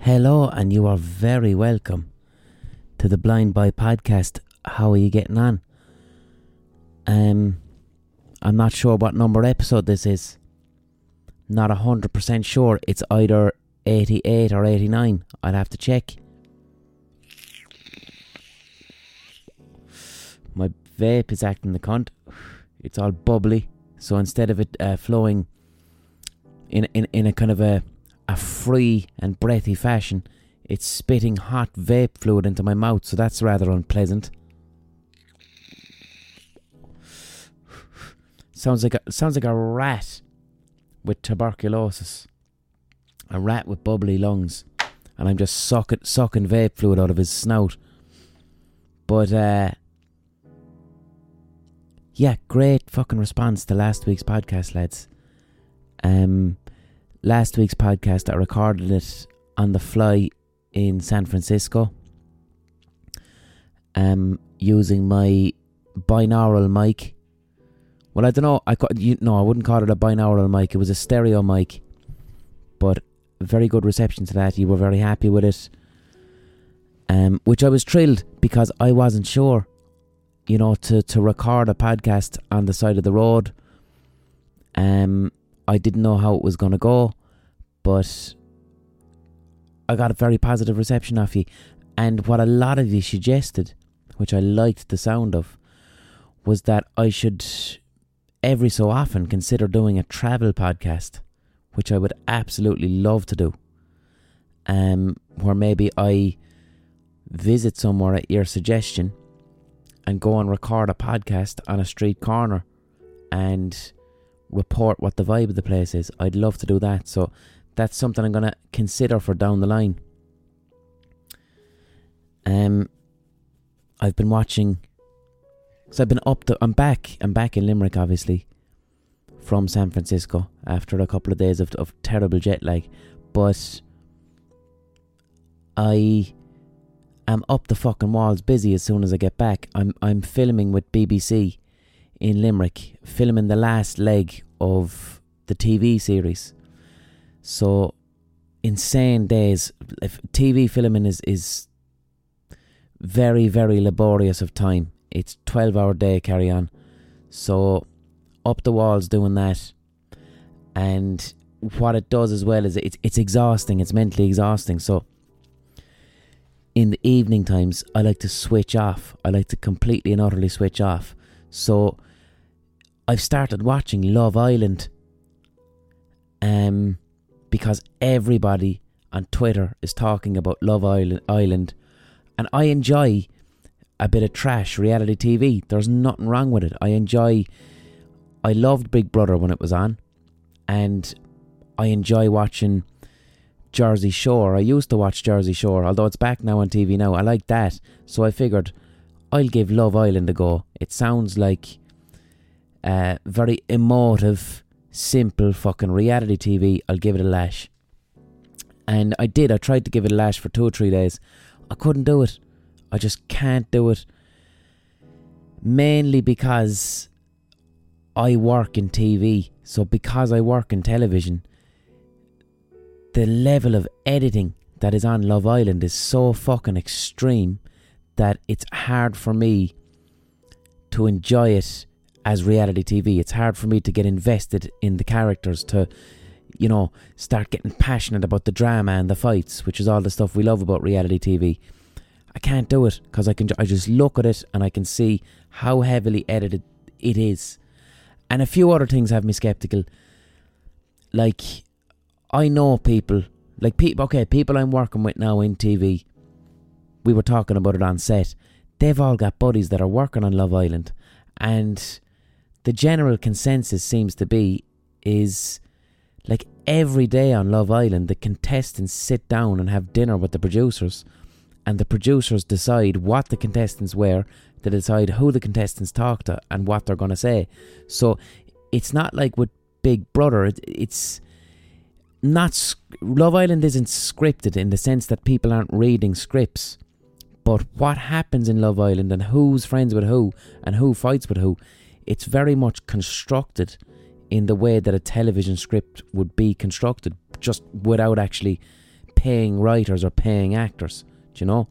Hello, and you are very welcome to the Blind Boy podcast. How are you getting on? I'm not sure what number episode this is. Not 100% sure. It's either 88 or 89. I'll have to check. My vape is acting the cunt. It's all bubbly. So instead of it flowing in a kind of a free and breathy fashion, it's spitting hot vape fluid into my mouth, so that's rather unpleasant. Sounds like a rat with tuberculosis, a rat with bubbly lungs, and I'm just sucking vape fluid out of his snout. But yeah, great fucking response to last week's podcast, lads. Last week's podcast, I recorded it on the fly in San Francisco, using my binaural mic. Well, I don't know. I wouldn't call it a binaural mic. It was a stereo mic, but very good reception to that. You were very happy with it, which I was thrilled because I wasn't sure, to record a podcast on the side of the road. I didn't know how it was going to go, but I got a very positive reception off you. And what a lot of you suggested, which I liked the sound of, was that I should every so often consider doing a travel podcast, which I would absolutely love to do. Where maybe I visit somewhere at your suggestion and go and record a podcast on a street corner and report what the vibe of the place is. I'd love to do that, so that's something I'm going to consider for down the line. I've been watching, so I'm back in Limerick, obviously, from San Francisco after a couple of days of terrible jet lag, but I am up the fucking walls busy as soon as I get back. I'm filming with BBC in Limerick, filming the last leg of the TV series. So insane days. If TV filming is very, very laborious of time. It's 12-hour day carry on. So up the walls doing that. And what it does as well is it's exhausting. It's mentally exhausting. So in the evening times, I like to switch off. I like to completely and utterly switch off. So I've started watching Love Island, because everybody on Twitter is talking about Love Island, and I enjoy a bit of trash reality TV. There's nothing wrong with it. I loved Big Brother when it was on, and I enjoy watching Jersey Shore. I used to watch Jersey Shore, although it's back now on TV now. I like that, so I figured I'll give Love Island a go. It sounds like very emotive, simple fucking reality TV. I'll give it a lash. And I did. I tried to give it a lash for 2 or 3 days. I couldn't do it. I just can't do it. Mainly because I work in TV. So because I work in television, the level of editing that is on Love Island is so fucking extreme that it's hard for me to enjoy it as reality TV. It's hard for me to get invested in the characters, to, start getting passionate about the drama and the fights, which is all the stuff we love about reality TV. I can't do it because I just look at it and I can see how heavily edited it is. And a few other things have me skeptical. Like, I know people I'm working with now in TV. We were talking about it on set. They've all got buddies that are working on Love Island, and the general consensus seems to be is like every day on Love Island, the contestants sit down and have dinner with the producers, and the producers decide what the contestants wear. They decide who the contestants talk to and what they're going to say. So it's not like with Big Brother. It's not. Love Island isn't scripted in the sense that people aren't reading scripts. But what happens in Love Island and who's friends with who and who fights with who, it's very much constructed in the way that a television script would be constructed, just without actually paying writers or paying actors. Do you know?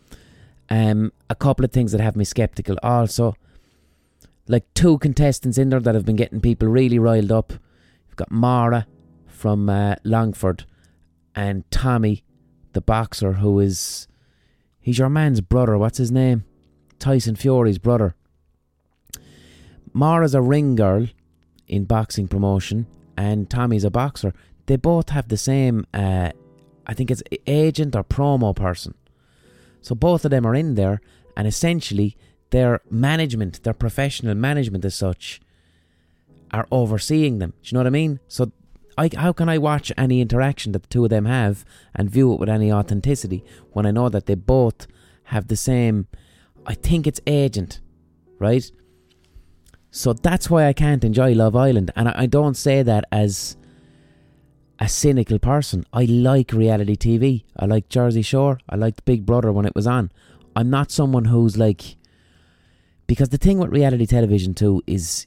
A couple of things that have me sceptical also. Like 2 contestants in there that have been getting people really riled up. You've got Mara from Longford and Tommy, the boxer, he's your man's brother. What's his name? Tyson Fury's brother. Mara's a ring girl in boxing promotion and Tommy's a boxer. They both have the same, I think it's agent or promo person. So both of them are in there, and essentially their management, their professional management as such, are overseeing them. Do you know what I mean? So how can I watch any interaction that the 2 of them have and view it with any authenticity when I know that they both have the same, I think it's agent, right? So that's why I can't enjoy Love Island. And I don't say that as a cynical person. I like reality TV. I like Jersey Shore. I liked Big Brother when it was on. I'm not someone who's like... Because the thing with reality television too is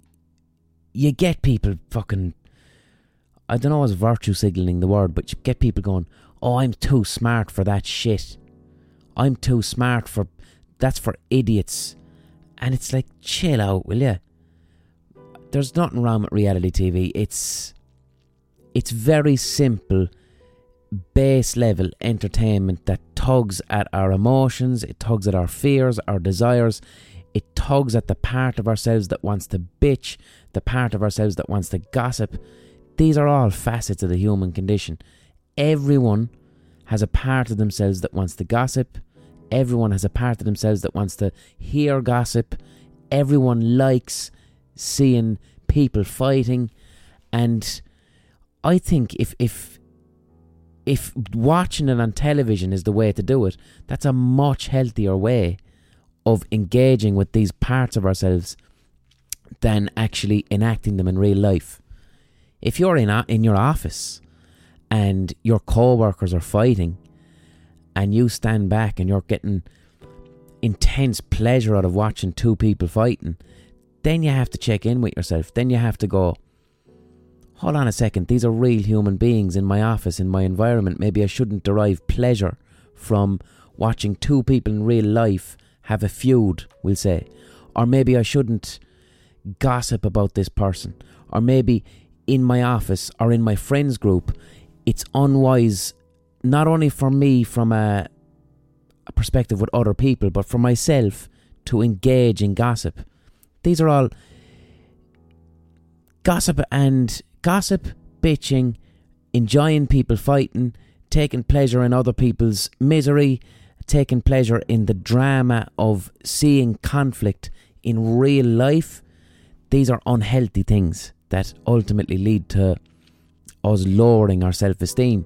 you get people fucking... I don't know, is virtue signalling the word, but you get people going, oh, I'm too smart for that shit. I'm too smart for... That's for idiots. And it's like, chill out, will you? There's nothing wrong with reality TV. It's very simple, base level entertainment that tugs at our emotions, it tugs at our fears, our desires, it tugs at the part of ourselves that wants to bitch, the part of ourselves that wants to gossip. These are all facets of the human condition. Everyone has a part of themselves that wants to gossip. Everyone has a part of themselves that wants to hear gossip. Everyone likes seeing people fighting. And I think if watching it on television is the way to do it, that's a much healthier way of engaging with these parts of ourselves than actually enacting them in real life. If you're in your office and your co-workers are fighting and you stand back and you're getting intense pleasure out of watching 2 people fighting, then you have to check in with yourself. Then you have to go, hold on a second, these are real human beings in my office, in my environment. Maybe I shouldn't derive pleasure from watching 2 people in real life have a feud, we'll say. Or maybe I shouldn't gossip about this person. Or maybe in my office or in my friends group, it's unwise, not only for me from a perspective with other people, but for myself to engage in gossip. These are all gossip, bitching, enjoying people fighting, taking pleasure in other people's misery, taking pleasure in the drama of seeing conflict in real life. These are unhealthy things that ultimately lead to us lowering our self-esteem.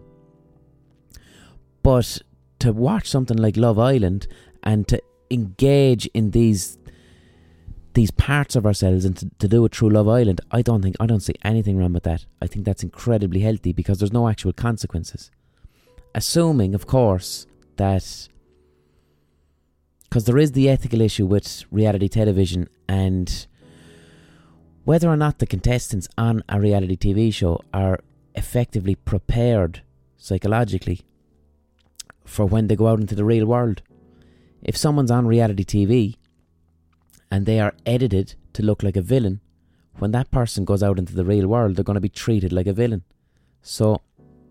But to watch something like Love Island and to engage in these parts of ourselves and to do it through Love Island, I don't see anything wrong with that. I think that's incredibly healthy because there's no actual consequences. Assuming, of course, that... Because there is the ethical issue with reality television and whether or not the contestants on a reality TV show are effectively prepared psychologically for when they go out into the real world. If someone's on reality TV and they are edited to look like a villain, when that person goes out into the real world, they're going to be treated like a villain. So,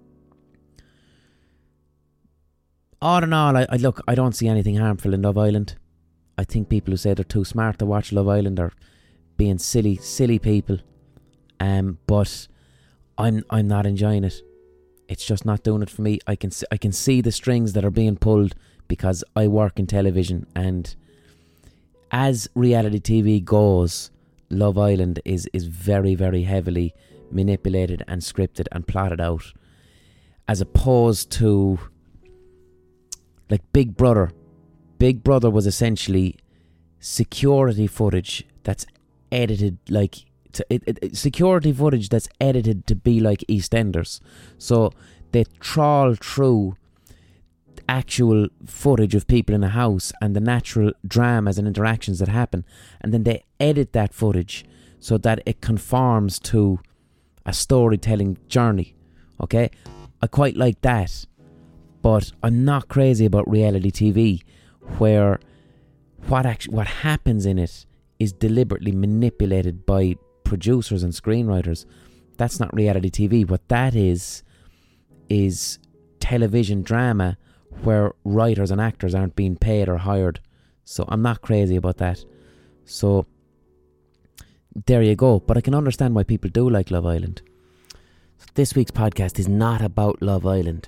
all in all, I don't see anything harmful in Love Island. I think people who say they're too smart to watch Love Island are being silly people. But I'm not enjoying it. It's just not doing it for me. I can see the strings that are being pulled because I work in television, and as reality TV goes, Love Island is very, very heavily manipulated and scripted and plotted out, as opposed to like Big Brother. Big Brother was essentially security footage that's edited like security footage that's edited to be like EastEnders. So they trawl through actual footage of people in a house and the natural dramas and interactions that happen, and then they edit that footage so that it conforms to a storytelling journey. Okay, I quite like that. But I'm not crazy about reality TV, where what happens in it is deliberately manipulated by producers and screenwriters. That's not reality TV. What that is television drama where writers and actors aren't being paid or hired. So I'm not crazy about that. So there you go. But I can understand why people do like Love Island. So this week's podcast is not about Love Island.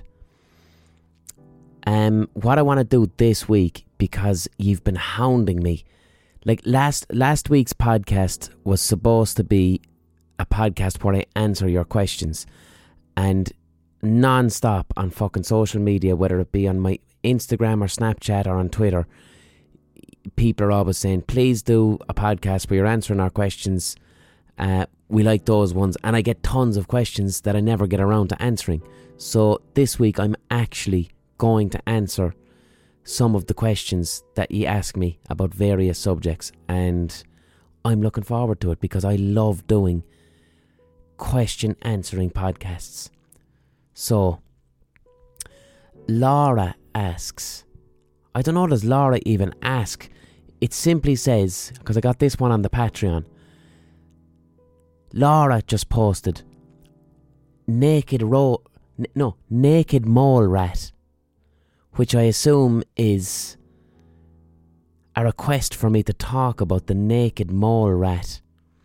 What I want to do this week, because you've been hounding me, like last week's podcast was supposed to be a podcast where I answer your questions, and non-stop on fucking social media, whether it be on my Instagram or Snapchat or on Twitter, people are always saying, please do a podcast where you're answering our questions. We like those ones, and I get tons of questions that I never get around to answering. So this week I'm actually going to answer some of the questions that you ask me about various subjects, and I'm looking forward to it because I love doing question answering podcasts. So Laura asks, I don't know, does Laura even ask? It simply says, because I got this one on the Patreon, Laura just posted naked mole rat, which I assume is a request for me to talk about the naked mole rat.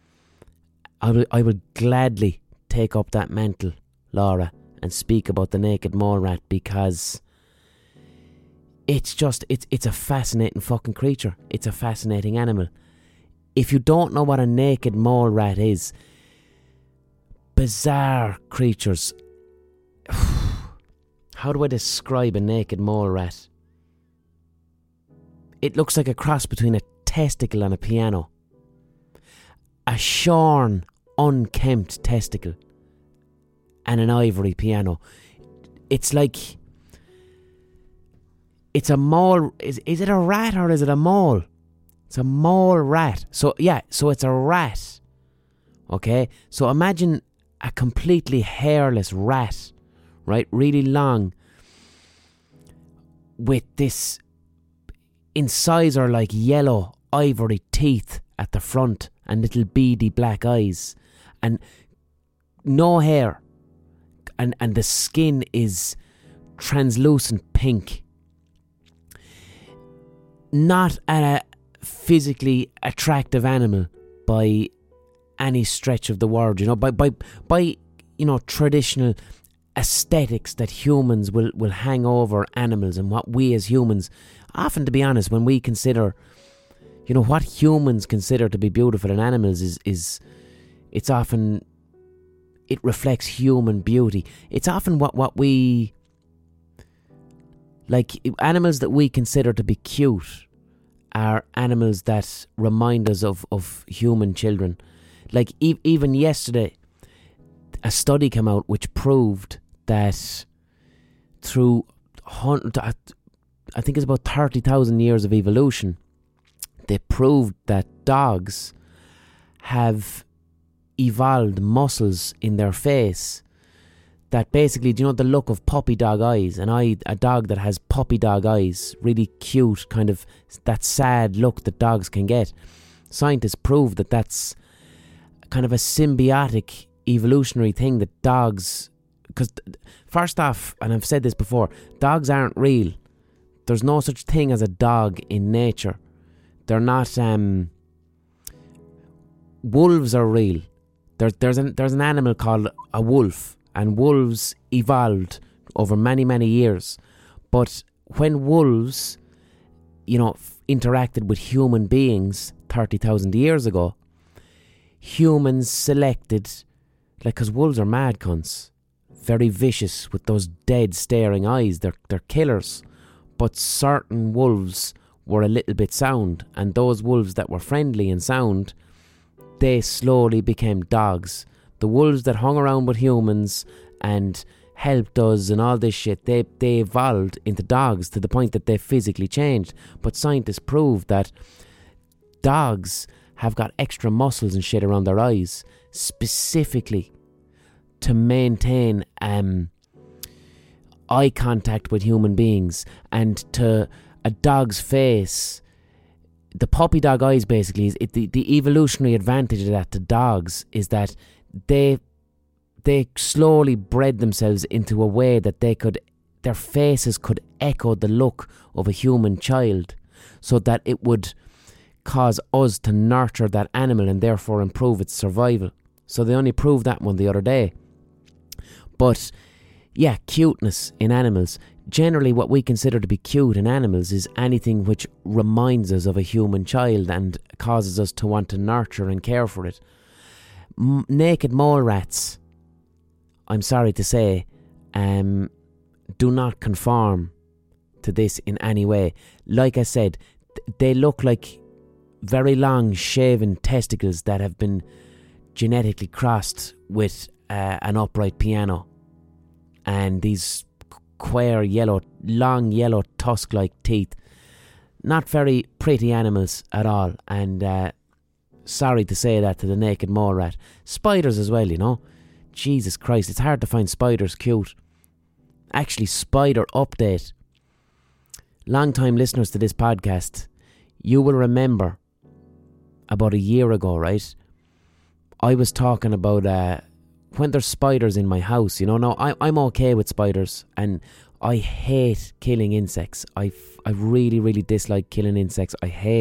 I would gladly take up that mantle, Laura, and speak about the naked mole rat, because it's a fascinating fucking creature. It's a fascinating animal. If you don't know what a naked mole rat is, bizarre creatures. How do I describe a naked mole rat? It looks like a cross between a testicle and a piano. A shorn, unkempt testicle and an ivory piano. It's like, it's a mole. Is it a rat or is it a mole? It's a mole rat. So it's a rat. Okay? So imagine a completely hairless rat, right? Really long, with this incisor like yellow ivory teeth at the front and little beady black eyes and no hair, and the skin is translucent pink. Not a physically attractive animal by any stretch of the word, by traditional aesthetics that humans will hang over animals, and what we as humans, often, to be honest, when we consider, what humans consider to be beautiful in animals is it's often, it reflects human beauty. It's often what we, like, animals that we consider to be cute are animals that remind us of human children. Like, even yesterday, a study came out which proved that through I think it's about 30,000 years of evolution, they proved that dogs have evolved muscles in their face that basically, do you know the look of puppy dog eyes? A dog that has puppy dog eyes, really cute, kind of that sad look that dogs can get. Scientists proved that that's kind of a symbiotic evolutionary thing that dogs, because first off, and I've said this before, dogs aren't real. There's no such thing as a dog in nature. They're not. Wolves are real. There's an animal called a wolf, and wolves evolved over many, many years. But when wolves, interacted with human beings 30,000 years ago, humans selected, because wolves are mad cunts, very vicious with those dead staring eyes. They're killers. But certain wolves were a little bit sound, and those wolves that were friendly and sound, they slowly became dogs. The wolves that hung around with humans and helped us and all this shit, they evolved into dogs to the point that they physically changed. But scientists proved that dogs have got extra muscles and shit around their eyes, specifically to maintain eye contact with human beings, and to a dog's face. The puppy dog eyes, basically, the evolutionary advantage of that to dogs is that they slowly bred themselves into a way that their faces could echo the look of a human child, so that it would cause us to nurture that animal and therefore improve its survival. So they only proved that one the other day. But yeah, cuteness in animals. Generally, what we consider to be cute in animals is anything which reminds us of a human child and causes us to want to nurture and care for it. Naked mole rats, I'm sorry to say, do not conform to this in any way. Like I said, they look like very long shaven testicles that have been genetically crossed with an upright piano, and these queer long yellow tusk-like teeth. Not very pretty animals at all, and sorry to say that to the naked mole rat. Spiders as well, you know. Jesus Christ, it's hard to find spiders cute. Actually, spider update. Long-time listeners to this podcast, you will remember about a year ago, right? I was talking about when there's spiders in my house, you know. Now, I'm okay with spiders, and I hate killing insects. I really, really dislike killing insects.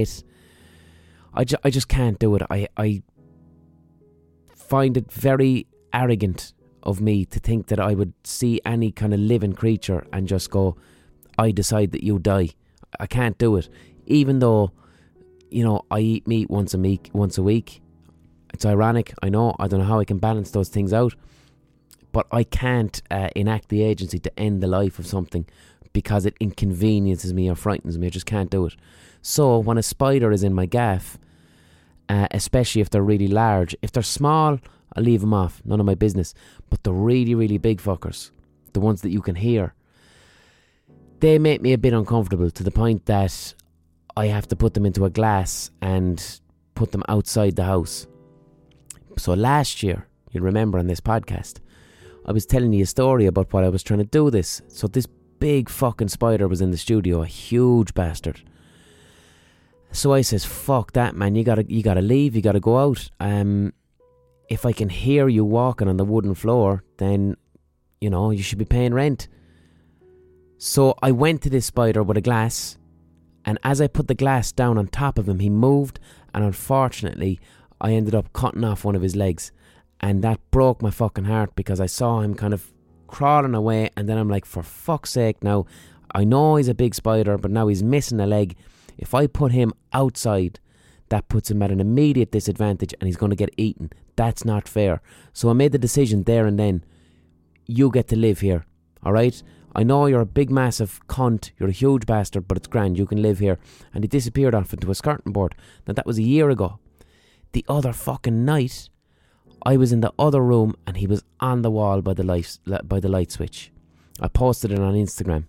I just can't do it. I find it very arrogant of me to think that I would see any kind of living creature and just go, I decide that you die. I can't do it. Even though, you know, I eat meat once a week. It's ironic, I know. I don't know how I can balance those things out. But I can't enact the agency to end the life of something because it inconveniences me or frightens me. I just can't do it. So when a spider is in my gaff, especially if they're really large, if they're small, I'll leave them off. None of my business. But the really, really big fuckers, the ones that you can hear, they make me a bit uncomfortable to the point that I have to put them into a glass and put them outside the house. So last year, you'll remember on this podcast, I was telling you a story about what I was trying to do this. So this big fucking spider was in the studio, a huge bastard. So I says, fuck that, man, you gotta leave, you gotta go out. If I can hear you walking on the wooden floor, then, you know, you should be paying rent. So I went to this spider with a glass, and as I put the glass down on top of him, he moved, and unfortunately, I ended up cutting off one of his legs. And that broke my fucking heart because I saw him kind of crawling away, and then I'm like, for fuck's sake now, I know he's a big spider, but now he's missing a leg. If I put him outside, that puts him at an immediate disadvantage and he's going to get eaten. That's not fair. So I made the decision there and then, you get to live here, alright? I know you're a big massive cunt, you're a huge bastard, but it's grand, you can live here. And he disappeared off into a skirting board. Now that was a year ago. The other fucking night, I was in the other room and he was on the wall by the light switch. I posted it on Instagram.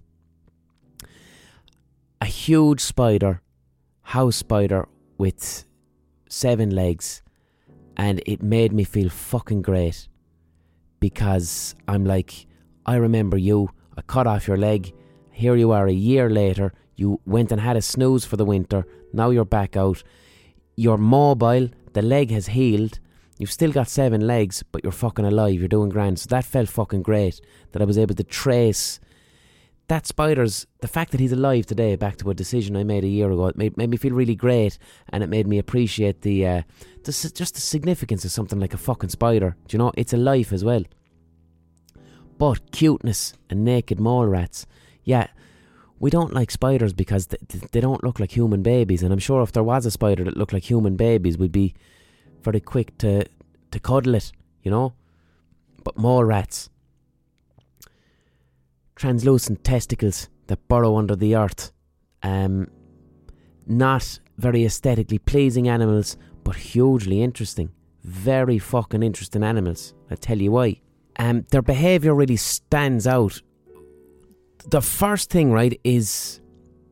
A huge spider, house spider with 7 legs, and it made me feel fucking great because I'm like, I remember you, I cut off your leg, here you are a year later, you went and had a snooze for the winter, now you're back out, you're mobile, the leg has healed, you've still got 7 legs, but you're fucking alive, you're doing grand. So that felt fucking great, that I was able to trace that spider's, the fact that he's alive today, back to a decision I made a year ago. It made me feel really great, and it made me appreciate just the significance of something like a fucking spider. Do you know, it's a life as well. But cuteness and naked mole rats, yeah, we don't like spiders because they don't look like human babies, and I'm sure if there was a spider that looked like human babies, we'd be very quick to cuddle it, you know. But mole rats, translucent testicles that burrow under the earth, not very aesthetically pleasing animals, but hugely interesting, very fucking interesting animals. I'll tell you why. Their behaviour really stands out. The first thing, right, is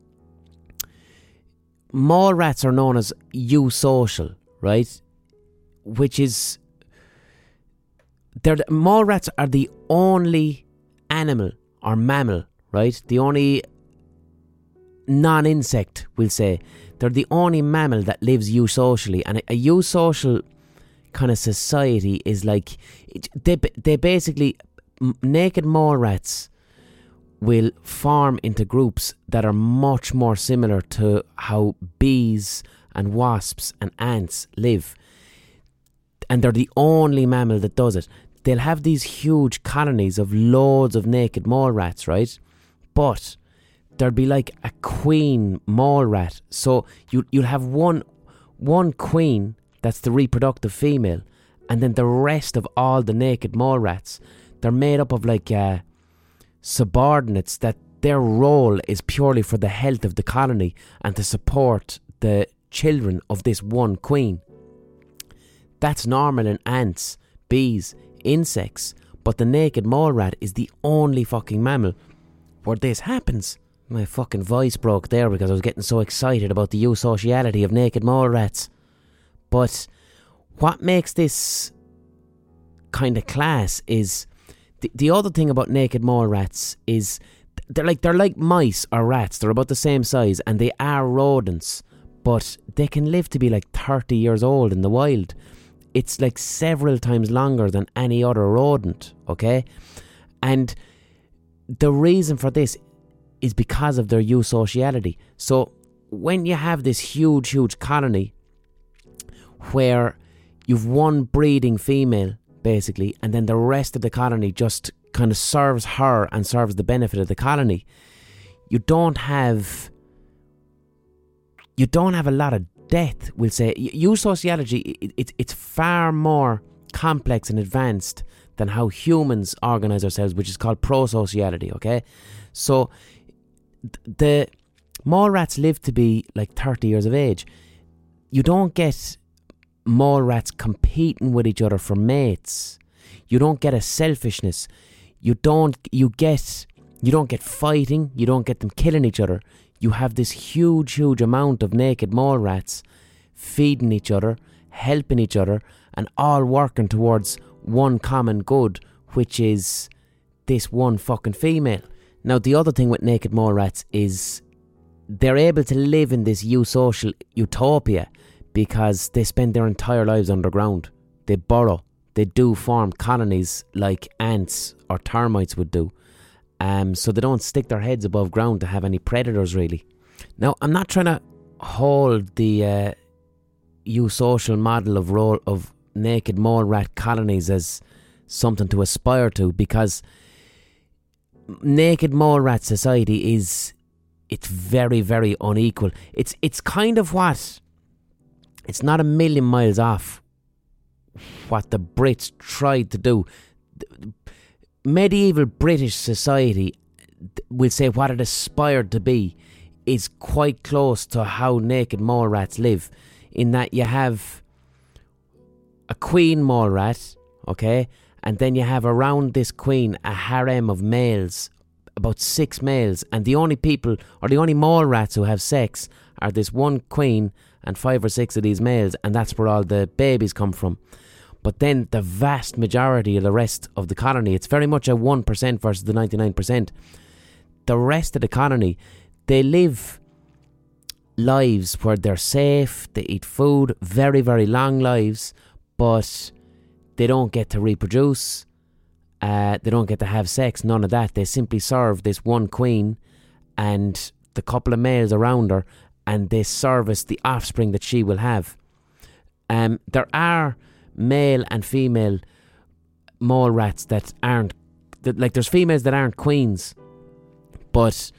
mole rats are known as eusocial, right? Which is, mole rats are the only animal or mammal, right? The only non-insect, we'll say. They're the only mammal that lives eusocially. And a eusocial kind of society is like... They basically... Naked mole rats will form into groups that are much more similar to how bees and wasps and ants live. And they're the only mammal that does it. They'll have these huge colonies of loads of naked mole rats, right? But there'll be like a queen mole rat. So you'll have one queen that's the reproductive female, and then the rest of all the naked mole rats, they're made up of like subordinates that their role is purely for the health of the colony and to support the children of this one queen. That's normal in ants, bees, insects, but the naked mole rat is the only fucking mammal where this happens. My fucking voice broke there because I was getting so excited about the eusociality of naked mole rats. But what makes this kind of class is the other thing about naked mole rats is they're like mice or rats. They're about the same size and they are rodents, but they can live to be like 30 years old in the wild. It's like several times longer than any other rodent, okay? And the reason for this is because of their eusociality. So when you have this huge colony where you've one breeding female, basically, and then the rest of the colony just kind of serves her and serves the benefit of the colony, you don't have a lot of death, we'll say. Eusociality, it's far more complex and advanced than how humans organise ourselves, which is called prosociality, okay? So the mole rats live to be like 30 years of age. You don't get mole rats competing with each other for mates. You don't get a selfishness. You don't get fighting. You don't get them killing each other. You have this huge amount of naked mole rats feeding each other, helping each other, and all working towards one common good, which is this one fucking female. Now, the other thing with naked mole rats is they're able to live in this eusocial utopia because they spend their entire lives underground. They burrow. They do form colonies like ants or termites would do. So they don't stick their heads above ground to have any predators, really. Now, I'm not trying to hold the eusocial model of naked mole rat colonies as something to aspire to, because naked mole rat society it's very unequal. It's kind of what, it's not a million miles off what the Brits tried to do. Medieval British society, we'll say what it aspired to be, is quite close to how naked mole rats live, in that you have a queen mole rat, okay, and then you have around this queen a harem of males, about 6 males, and the only people, or the only mole rats who have sex are this one queen and 5 or 6 of these males, and that's where all the babies come from. But then the vast majority of the rest of the colony, it's very much a 1% versus the 99%. The rest of the colony, they live lives where they're safe, they eat food, very long lives, but they don't get to reproduce, they don't get to have sex, none of that. They simply serve this one queen and the couple of males around her, and they service the offspring that she will have. There are male and female mole rats that aren't, like there's females that aren't queens, but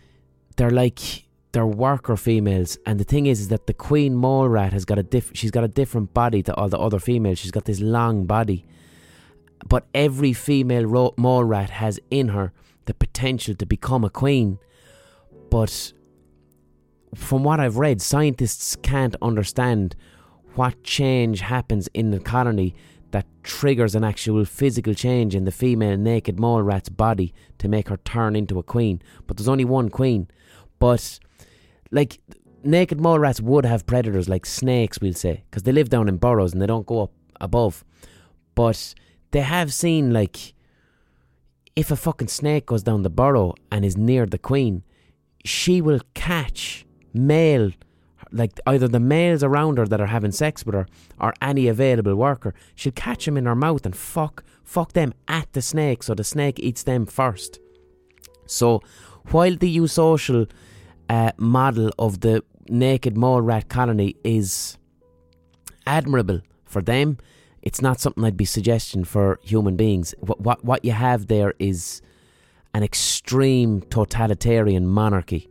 they're worker females. And the thing is that the queen mole rat has got she's got a different body to all the other females. She's got this long body, but every female mole rat has in her the potential to become a queen. But from what I've read, scientists can't understand what change happens in the colony that triggers an actual physical change in the female naked mole rat's body to make her turn into a queen. But there's only one queen. But like, naked mole rats would have predators like snakes, we'll say, because they live down in burrows and they don't go up above. But they have seen, like, if a fucking snake goes down the burrow and is near the queen, she will catch male, like either the males around her that are having sex with her or any available worker. She'll catch them in her mouth and fuck them at the snake, so the snake eats them first. So while the eusocial model of the naked mole rat colony is admirable for them, it's not something I'd be suggesting for human beings. What you have there is an extreme totalitarian monarchy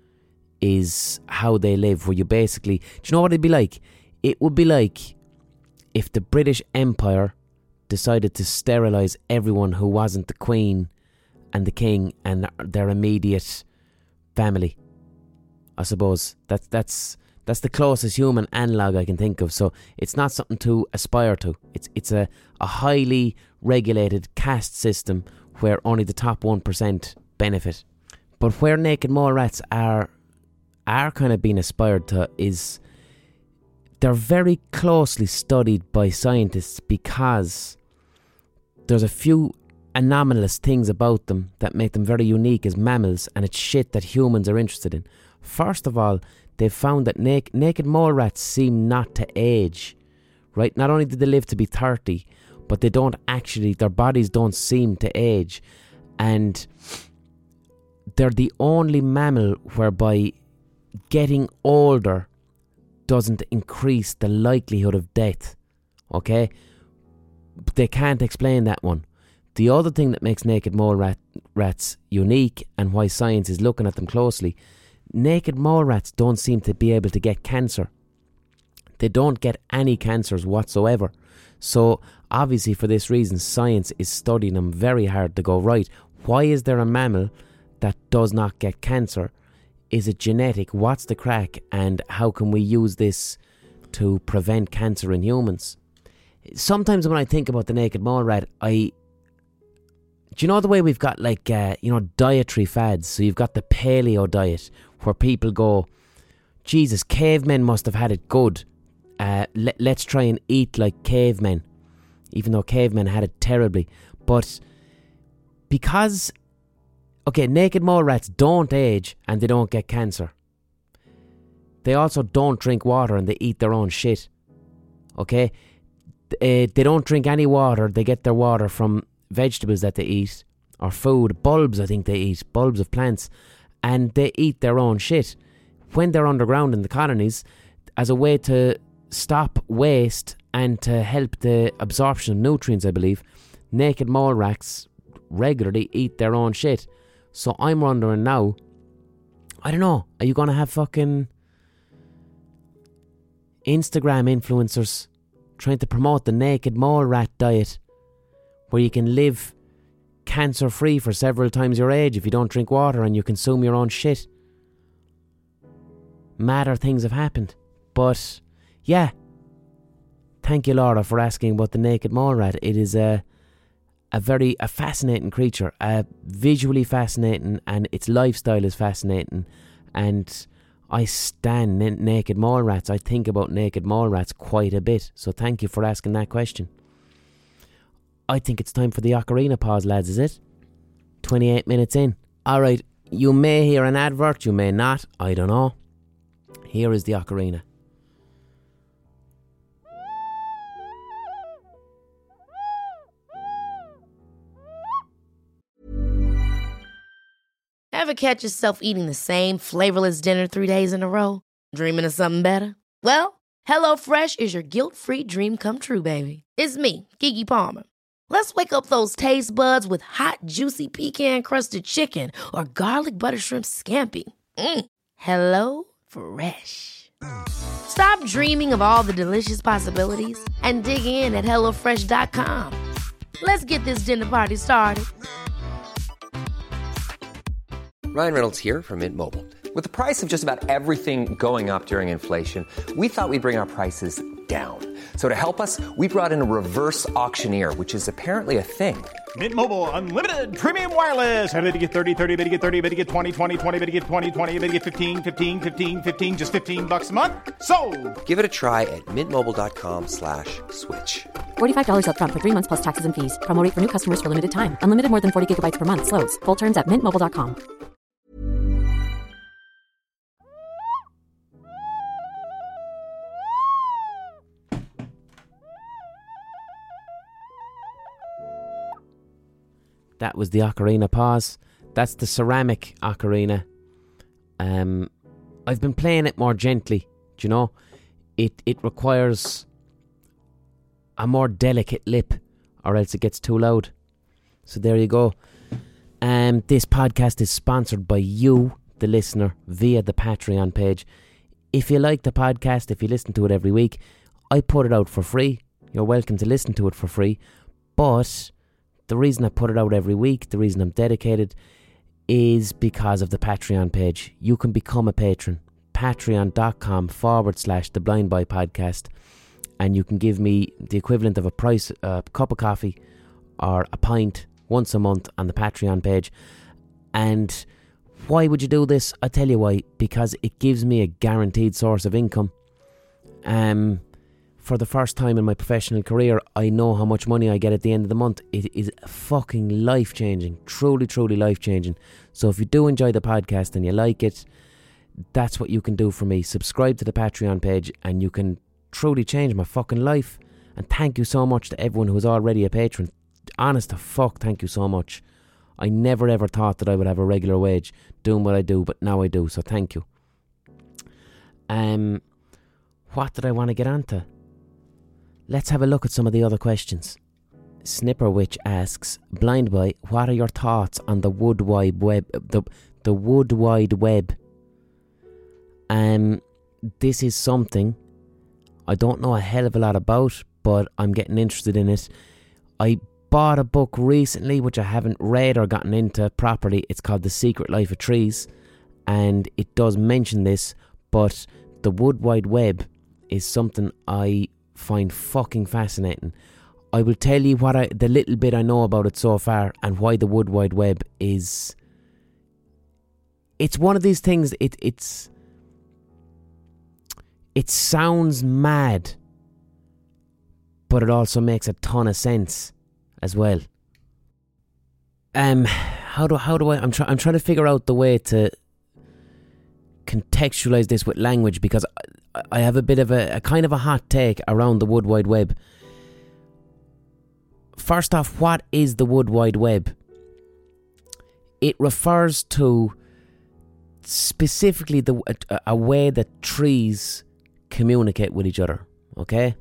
is how they live, where you basically... Do you know what it'd be like? It would be like if the British Empire decided to sterilise everyone who wasn't the Queen and the King and their immediate family. I suppose that's the closest human analogue I can think of. So it's not something to aspire to. It's a highly regulated caste system where only the top 1% benefit. But where naked mole rats are kind of being aspired to is they're very closely studied by scientists because there's a few anomalous things about them that make them very unique as mammals, and it's shit that humans are interested in. First of all, they've found that naked mole rats seem not to age, right? Not only do they live to be 30, but they don't actually, their bodies don't seem to age. And they're the only mammal whereby getting older doesn't increase the likelihood of death, okay? But they can't explain that one. The other thing that makes naked mole rats unique and why science is looking at them closely, naked mole rats don't seem to be able to get cancer. They don't get any cancers whatsoever. So obviously for this reason, science is studying them very hard to go, right, why is there a mammal that does not get cancer? Is it genetic? What's the crack? And how can we use this to prevent cancer in humans? Sometimes when I think about the naked mole rat, do you know the way we've got like, dietary fads? So you've got the paleo diet where people go, Jesus, cavemen must have had it good. Let's try and eat like cavemen, even though cavemen had it terribly. But because, okay, naked mole rats don't age and they don't get cancer. They also don't drink water and they eat their own shit. Okay? They don't drink any water. They get their water from vegetables that they eat, or food, bulbs I think they eat, bulbs of plants, and they eat their own shit. When they're underground in the colonies, as a way to stop waste and to help the absorption of nutrients, I believe, naked mole rats regularly eat their own shit. So I'm wondering now, I don't know, are you going to have fucking Instagram influencers trying to promote the naked mole rat diet, where you can live cancer-free for several times your age if you don't drink water and you consume your own shit? Madder things have happened. But, yeah. Thank you, Laura, for asking about the naked mole rat. It is a fascinating creature. Visually fascinating, and its lifestyle is fascinating. And I stan naked mole rats. I think about naked mole rats quite a bit. So thank you for asking that question. I think it's time for the ocarina pause, lads, is it? 28 minutes in. Alright, you may hear an advert, you may not, I don't know. Here is the ocarina. Ever catch yourself eating the same flavorless dinner 3 days in a row? Dreaming of something better? Well, HelloFresh is your guilt-free dream come true, baby. It's me, Keke Palmer. Let's wake up those taste buds with hot, juicy pecan-crusted chicken or garlic butter shrimp scampi. Hello Fresh. Stop dreaming of all the delicious possibilities and dig in at HelloFresh.com. Let's get this dinner party started. Ryan Reynolds here from Mint Mobile. With the price of just about everything going up during inflation, we thought we'd bring our prices down. So to help us, we brought in a reverse auctioneer, which is apparently a thing. Mint Mobile Unlimited Premium Wireless. How to get 30, 30, bit to get 30, bit to get 20, 20, 20, bit to get 20, 20, bit to get 15, 15, 15, 15, just $15 a month? Sold! Give it a try at mintmobile.com/switch. $45 up front for 3 months plus taxes and fees. Promo rate for new customers for limited time. Unlimited more than 40 gigabytes per month. Slows full terms at mintmobile.com. That was the ocarina pause. That's the ceramic ocarina. I've been playing it more gently. Do you know? It requires a more delicate lip, or else it gets too loud. So there you go. This podcast is sponsored by you, the listener, via the Patreon page. If you like the podcast, if you listen to it every week, I put it out for free. You're welcome to listen to it for free. But the reason I put it out every week, the reason I'm dedicated, is because of the Patreon page. You can become a patron. Patreon.com/The Blind Boy Podcast. And you can give me the equivalent of a cup of coffee or a pint once a month on the Patreon page. And why would you do this? I'll tell you why. Because it gives me a guaranteed source of income. For the first time in my professional career, I know how much money I get at the end of the month. It is fucking life-changing. Truly, truly life-changing. So if you do enjoy the podcast and you like it, that's what you can do for me. Subscribe to the Patreon page and you can truly change my fucking life. And thank you so much to everyone who is already a patron. Honest to fuck, thank you so much. I never ever thought that I would have a regular wage doing what I do, but now I do, so thank you. What did I want to get onto? Let's have a look at some of the other questions. Snipperwitch asks, Blind Boy, what are your thoughts on the Wood Wide Web? The Wood Wide Web. This is something I don't know a hell of a lot about, but I'm getting interested in it. I bought a book recently which I haven't read or gotten into properly. It's called The Secret Life of Trees, and it does mention this, but the Wood Wide Web is something I find fucking fascinating. I will tell you the little bit I know about it so far and why the Wood Wide Web is. It's one of these things. It sounds mad, but it also makes a ton of sense as well. How do I? I'm trying to figure out the way to contextualize this with language, because I have a bit of a kind of a hot take around the Wood Wide Web. First off, what is the Wood Wide Web? It refers to specifically a way that trees communicate with each other, okay?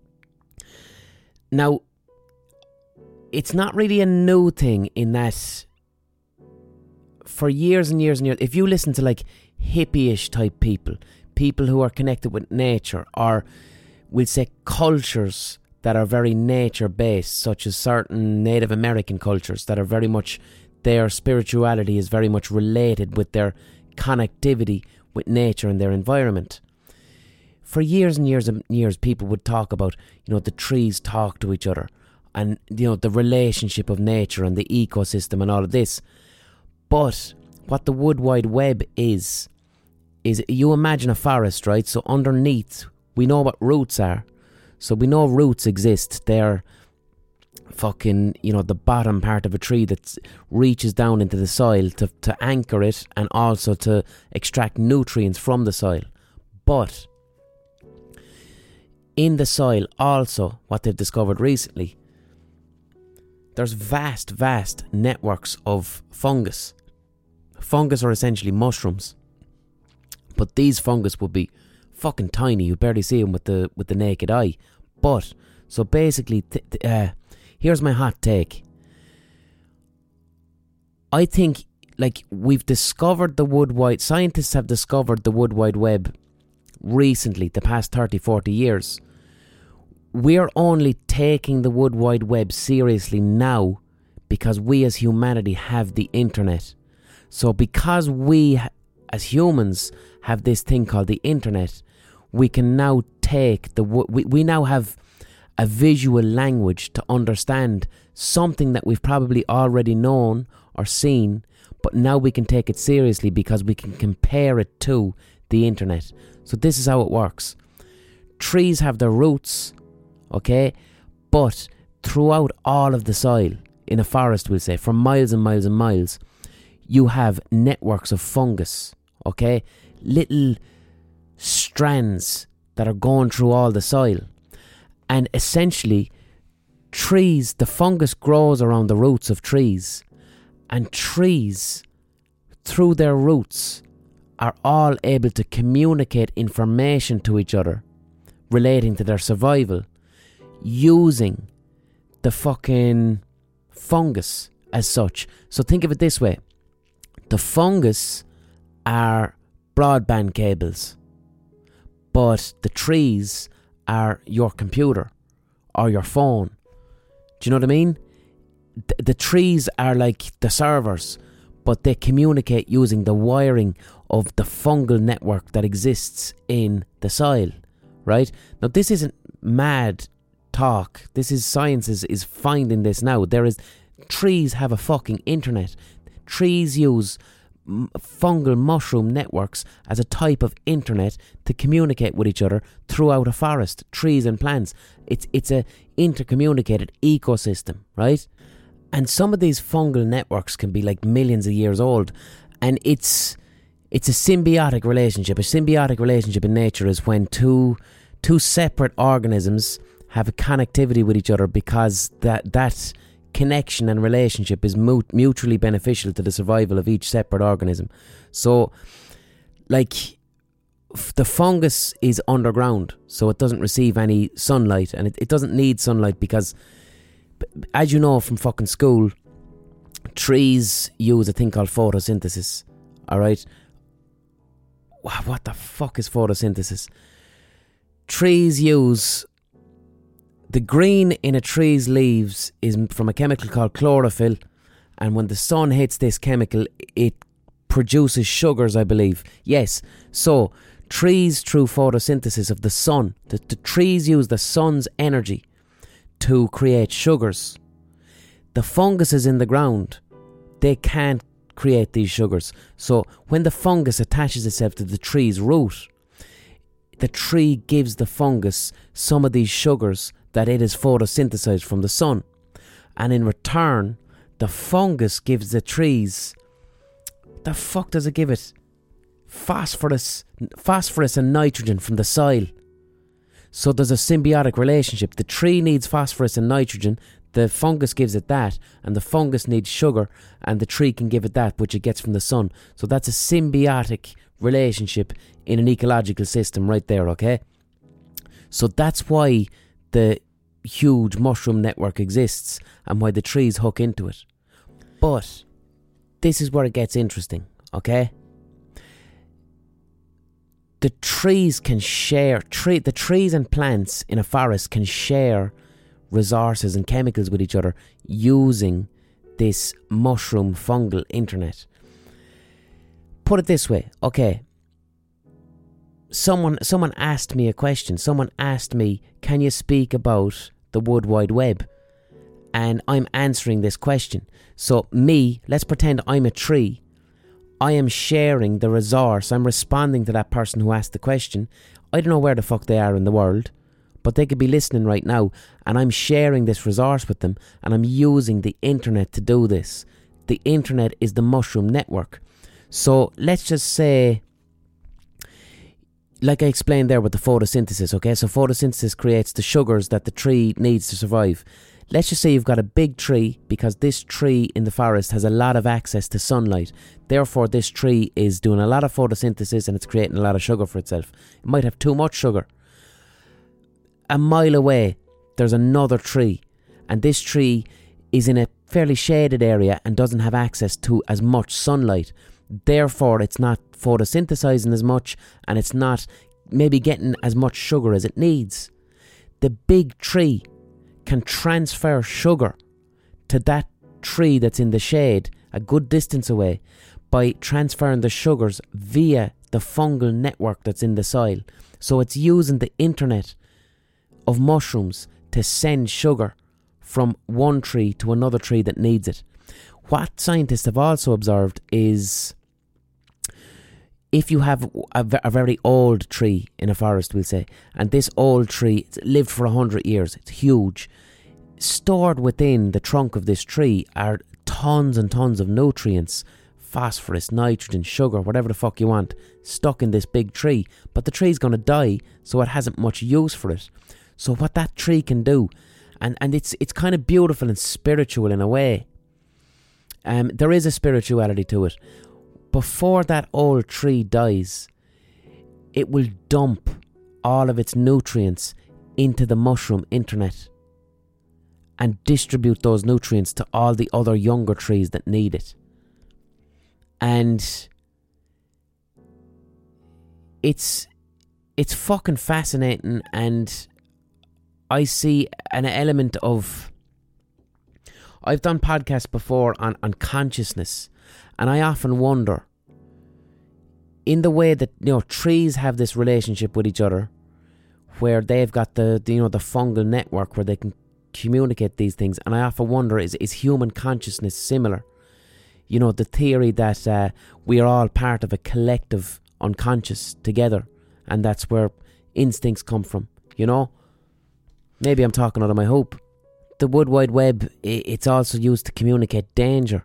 Now, it's not really a new thing in that for years and years and years, if you listen to like hippie-ish type people who are connected with nature, or we'll say cultures that are very nature-based, such as certain Native American cultures that are very much, their spirituality is very much related with their connectivity with nature and their environment. For years and years and years, people would talk about, the trees talk to each other, and, the relationship of nature and the ecosystem and all of this. But what the Wood Wide Web is you imagine a forest, right? So underneath, we know what roots are. So we know roots exist. They're fucking, the bottom part of a tree that reaches down into the soil to anchor it and also to extract nutrients from the soil. But in the soil also, what they've discovered recently, there's vast networks of fungus. Fungus are essentially mushrooms, but these fungus would be fucking tiny. You barely see them with the naked eye. But so basically, here's my hot take. I think we've discovered scientists have discovered the Wood Wide Web recently, the past 30-40 years. We're only taking the Wood Wide Web seriously now because we as humanity have the internet. So because we as humans have this thing called the internet, we can now take we now have a visual language to understand something that we've probably already known or seen, but now we can take it seriously because we can compare it to the internet. So this is how it works. Trees have their roots, okay, but throughout all of the soil, in a forest we'll say, for miles and miles and miles, you have networks of fungus, okay, little strands that are going through all the soil. And essentially, trees, the fungus grows around the roots of trees, and trees, through their roots, are all able to communicate information to each other relating to their survival using the fucking fungus as such. So think of it this way. The fungus are broadband cables, but the trees are your computer or your phone. Do you know what I mean? The trees are like the servers, but they communicate using the wiring of the fungal network that exists in the soil, right? Now this isn't mad talk. This is science is finding this now. Trees have a fucking internet. Trees use fungal mushroom networks as a type of internet to communicate with each other throughout a forest, trees and plants. It's a intercommunicated ecosystem, right? And some of these fungal networks can be like millions of years old, and it's a symbiotic relationship. A symbiotic relationship in nature is when two separate organisms have a connectivity with each other because that connection and relationship is mutually beneficial to the survival of each separate organism. So, like, the fungus is underground, so it doesn't receive any sunlight, and it doesn't need sunlight because, as you know from fucking school, trees use a thing called photosynthesis. Alright? What the fuck is photosynthesis? Trees use... The green in a tree's leaves is from a chemical called chlorophyll, and when the sun hits this chemical, it produces sugars, I believe. Yes, so trees, through photosynthesis of the sun, the trees use the sun's energy to create sugars. The funguses in the ground, they can't create these sugars. So when the fungus attaches itself to the tree's root, the tree gives the fungus some of these sugars that it has photosynthesized from the sun. And in return, the fungus gives the trees... The fuck does it give it? Phosphorus and nitrogen from the soil. So there's a symbiotic relationship. The tree needs phosphorus and nitrogen, the fungus gives it that, and the fungus needs sugar, and the tree can give it that, which it gets from the sun. So that's a symbiotic relationship in an ecological system right there, okay? So that's why the huge mushroom network exists and why the trees hook into it. But this is where it gets interesting, okay? The trees can share, the trees and plants in a forest can share resources and chemicals with each other using this mushroom fungal internet. Put it this way, okay? Someone asked me a question. Someone asked me, can you speak about the World Wide Web? And I'm answering this question. So me, let's pretend I'm a tree. I am sharing the resource. I'm responding to that person who asked the question. I don't know where the fuck they are in the world, but they could be listening right now, and I'm sharing this resource with them, and I'm using the internet to do this. The internet is the mushroom network. So let's just say, like I explained there with the photosynthesis, okay? So photosynthesis creates the sugars that the tree needs to survive. Let's just say you've got a big tree, because this tree in the forest has a lot of access to sunlight. Therefore, this tree is doing a lot of photosynthesis and it's creating a lot of sugar for itself. It might have too much sugar. A mile away, there's another tree, and this tree is in a fairly shaded area and doesn't have access to as much sunlight. Therefore, it's not photosynthesizing as much, and it's not maybe getting as much sugar as it needs. The big tree can transfer sugar to that tree that's in the shade a good distance away by transferring the sugars via the fungal network that's in the soil. So it's using the internet of mushrooms to send sugar from one tree to another tree that needs it. What scientists have also observed is if you have a very old tree in a forest, we'll say, and this old tree lived for 100 years, it's huge, stored within the trunk of this tree are tons and tons of nutrients, phosphorus, nitrogen, sugar, whatever the fuck you want, stuck in this big tree. But the tree's going to die, so it hasn't much use for it. So what that tree can do, and it's kind of beautiful and spiritual in a way. There is a spirituality to it. Before that old tree dies, it will dump all of its nutrients into the mushroom internet and distribute those nutrients to all the other younger trees that need it. And it's fucking fascinating, and I see an element of... I've done podcasts before on consciousness, and I often wonder, in the way that, you know, trees have this relationship with each other, where they've got the fungal network where they can communicate these things, and I often wonder, is human consciousness similar? You know, the theory that we are all part of a collective unconscious together, and that's where instincts come from, you know? Maybe I'm talking out of my hoop. The World Wide Web, it's also used to communicate danger.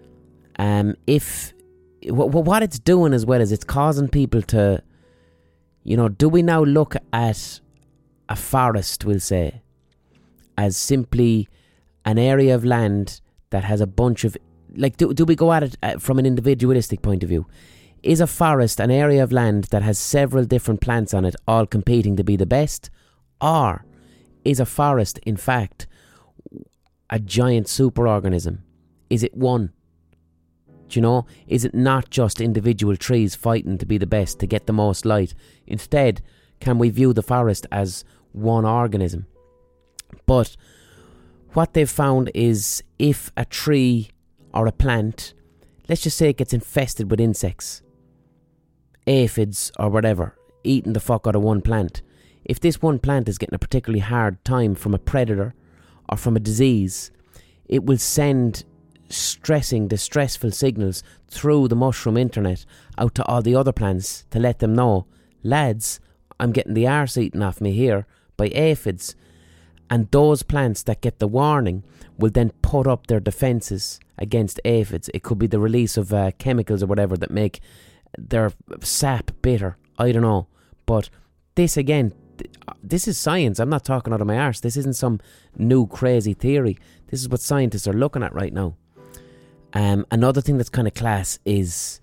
What it's doing as well is it's causing people to, you know, do we now look at a forest, we'll say, as simply an area of land that has a bunch of, like, do we go at it from an individualistic point of view? Is a forest an area of land that has several different plants on it, all competing to be the best? Or is a forest, in fact, a giant superorganism? Is it one? Do you know? Is it not just individual trees fighting to be the best, to get the most light? Instead, can we view the forest as one organism? But what they've found is if a tree or a plant, let's just say it gets infested with insects, aphids or whatever, eating the fuck out of one plant. If this one plant is getting a particularly hard time from a predator or from a disease, it will send distressful signals through the mushroom internet out to all the other plants to let them know, lads, I'm getting the arse eaten off me here by aphids. And those plants that get the warning will then put up their defences against aphids. It could be the release of chemicals or whatever that make their sap bitter. I don't know. But this again, this is science. I'm not talking out of my arse. This isn't some new crazy theory. This is what scientists are looking at right now. Another thing that's kind of class is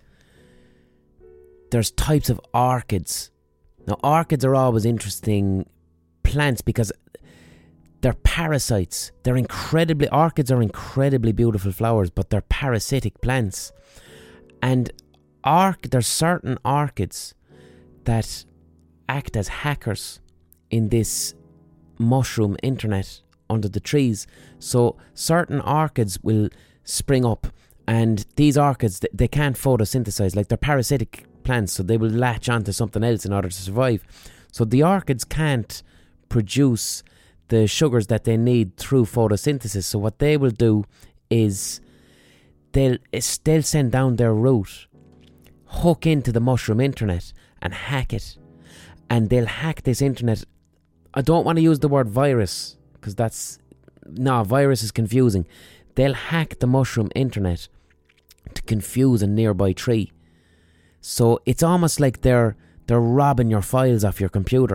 there's types of orchids. Now, orchids are always interesting plants because they're parasites. Orchids are incredibly beautiful flowers, but they're parasitic plants. And there's certain orchids that act as hackers in this mushroom internet under the trees. So certain orchids will spring up, and these orchids, they can't photosynthesize, like they're parasitic plants, so they will latch onto something else in order to survive. So the orchids can't produce the sugars that they need through photosynthesis. So what they will do is they'll send down their root, hook into the mushroom internet and hack it. And they'll hack this internet. I don't want to use the word virus because virus is confusing. They'll hack the mushroom internet to confuse a nearby tree. So it's almost like they're robbing your files off your computer.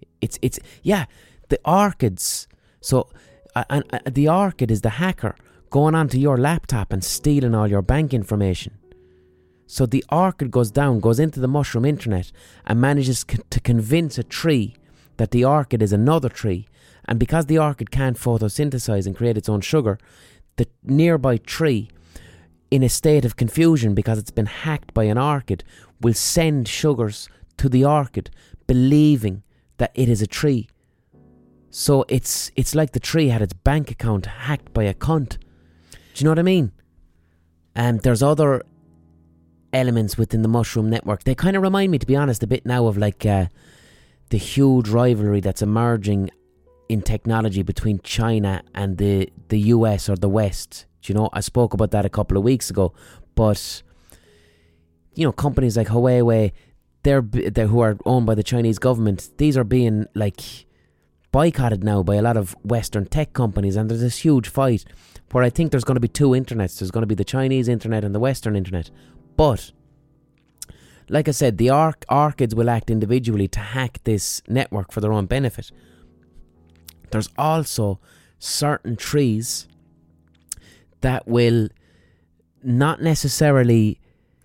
The orchids. So the orchid is the hacker going onto your laptop and stealing all your bank information. So the orchid goes into the mushroom internet and manages to convince a tree that the orchid is another tree. And because the orchid can't photosynthesize and create its own sugar, the nearby tree, in a state of confusion because it's been hacked by an orchid, will send sugars to the orchid, believing that it is a tree. So it's like the tree had its bank account hacked by a cunt. Do you know what I mean? There's other elements within the Mushroom Network. They kind of remind me, to be honest, a bit now of like the huge rivalry that's emerging in technology between China and the US or the West. Do you know, I spoke about that a couple of weeks ago, but you know, companies like Huawei, they're who are owned by the Chinese government, these are being like boycotted now by a lot of Western tech companies, and there's this huge fight where I think there's going to be two internets. There's going to be the Chinese internet and the Western internet. But like I said, the orchids will act individually to hack this network for their own benefit. There's also certain trees that will not necessarily,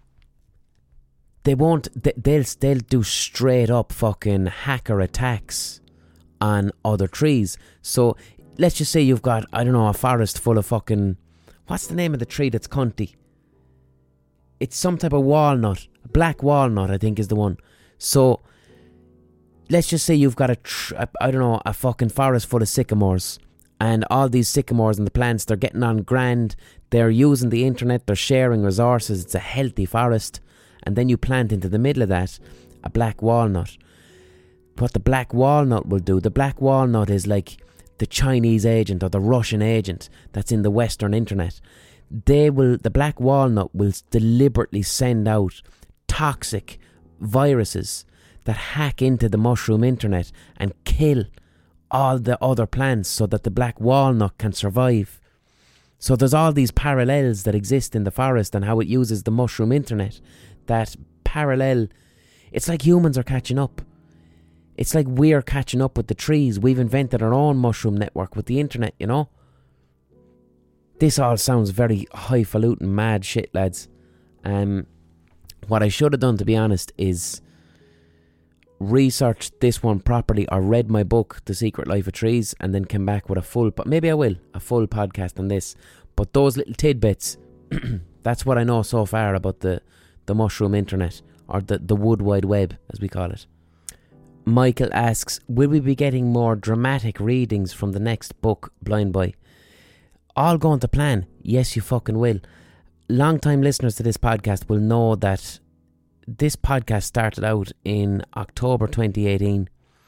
they'll do straight up fucking hacker attacks on other trees. So let's just say you've got, I don't know, a forest full of fucking, what's the name of the tree that's cunty? It's some type of walnut. A black walnut, I think, is the one. So let's just say you've got a fucking forest full of sycamores, and all these sycamores and the plants, they're getting on grand, they're using the internet, they're sharing resources, it's a healthy forest, and then you plant into the middle of that a black walnut. What the black walnut will do, the black walnut is like the Chinese agent or the Russian agent that's in the Western internet. The black walnut will deliberately send out toxic viruses that hack into the mushroom internet and kill all the other plants so that the black walnut can survive. So there's all these parallels that exist in the forest and how it uses the mushroom internet. That parallel, it's like humans are catching up. It's like we're catching up with the trees. We've invented our own mushroom network with the internet, you know. This all sounds very highfalutin mad shit, lads. What I should have done, to be honest, is researched this one properly, or read my book, The Secret Life of Trees, and then came back with a full podcast on this. But those little tidbits, that's what I know so far about the mushroom internet, or the wood wide web, as we call it. Michael asks, will we be getting more dramatic readings from the next book, Blind Boy? All going to plan. Yes, you fucking will. Long-time listeners to this podcast will know that this podcast started out in October 2018.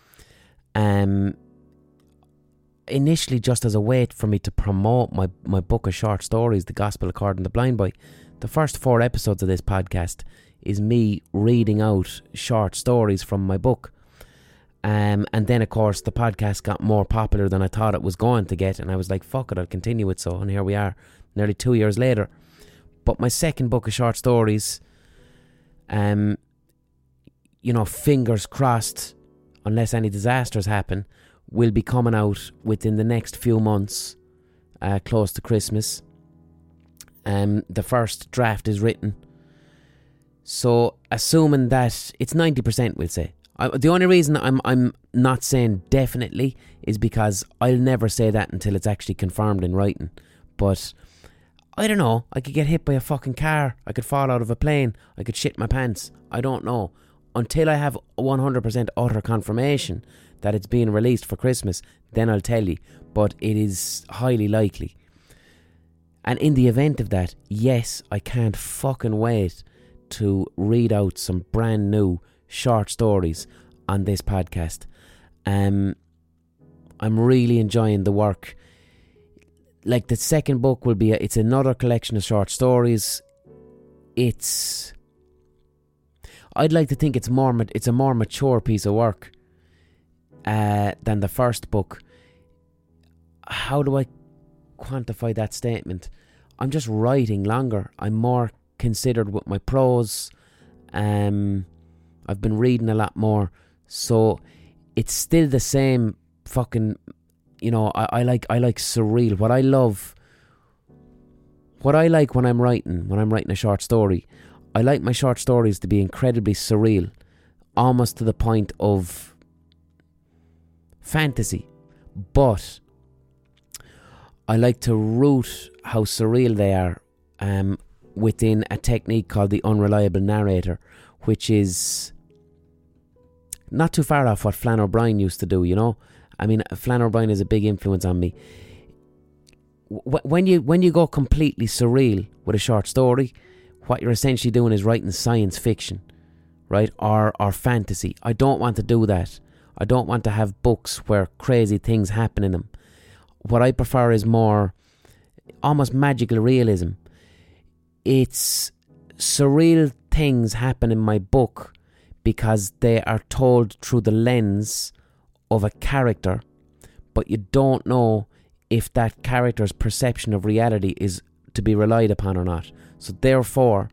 Initially just as a way for me to promote my book of short stories, The Gospel According to Blind Boy. The first 4 episodes of this podcast is me reading out short stories from my book. And then, of course, the podcast got more popular than I thought it was going to get. And I was like, fuck it, I'll continue it. So, and here we are, nearly 2 years later. But my second book of short stories, fingers crossed, unless any disasters happen, will be coming out within the next few months, close to Christmas. The first draft is written. So, assuming that it's 90%, we'll say. The only reason I'm not saying definitely is because I'll never say that until it's actually confirmed in writing. But I don't know. I could get hit by a fucking car. I could fall out of a plane. I could shit my pants. I don't know. Until I have 100% utter confirmation that it's being released for Christmas, then I'll tell you. But it is highly likely. And in the event of that, yes, I can't fucking wait to read out some brand new short stories on this podcast. I'm really enjoying the work. Like, the second book will be it's another collection of short stories. I'd like to think it's a more mature piece of work than the first book. How do I quantify that statement? I'm just writing longer. I'm more considered with my prose. I've been reading a lot more, so it's still the same fucking, I like surreal. What I like when I'm writing a short story, I like my short stories to be incredibly surreal, almost to the point of fantasy, but I like to root how surreal they are within a technique called the unreliable narrator, which is not too far off what Flann O'Brien used to do, I mean, Flann O'Brien is a big influence on me. When you go completely surreal with a short story, what you're essentially doing is writing science fiction, right? Or fantasy. I don't want to do that. I don't want to have books where crazy things happen in them. What I prefer is more almost magical realism. It's surreal things happen in my book because they are told through the lens of a character, but you don't know if that character's perception of reality is to be relied upon or not. So therefore,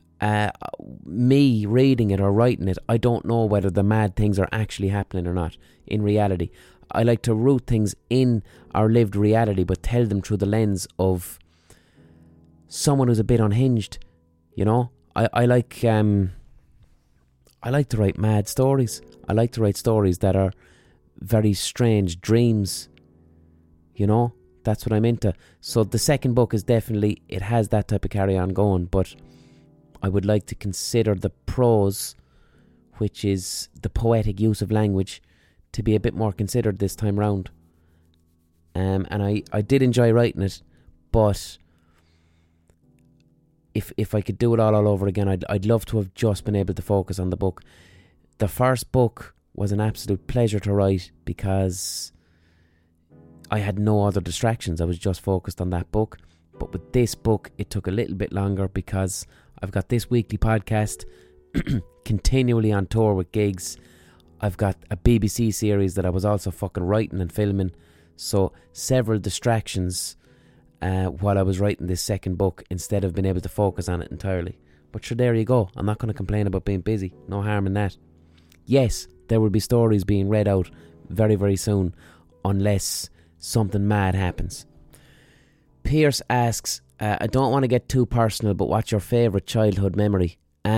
me reading it or writing it, I don't know whether the mad things are actually happening or not in reality. I like to root things in our lived reality, but tell them through the lens of someone who's a bit unhinged. You know, I like to write mad stories. I like to write stories that are very strange dreams. You know, that's what I'm into. So the second book is definitely, it has that type of carry on going, but I would like to consider the prose, which is the poetic use of language, to be a bit more considered this time round. And I did enjoy writing it, but if I could do it all over again, I'd love to have just been able to focus on the book. The first book was an absolute pleasure to write because I had no other distractions. I was just focused on that book. But with this book, it took a little bit longer because I've got this weekly podcast, continually on tour with gigs. I've got a BBC series that I was also fucking writing and filming. So several distractions while I was writing this second book instead of being able to focus on it entirely. But sure, there you go. I'm not going to complain about being busy. No harm in that. Yes, there will be stories being read out very, very soon, unless something mad happens. Pierce asks, I don't want to get too personal, but what's your favourite childhood memory?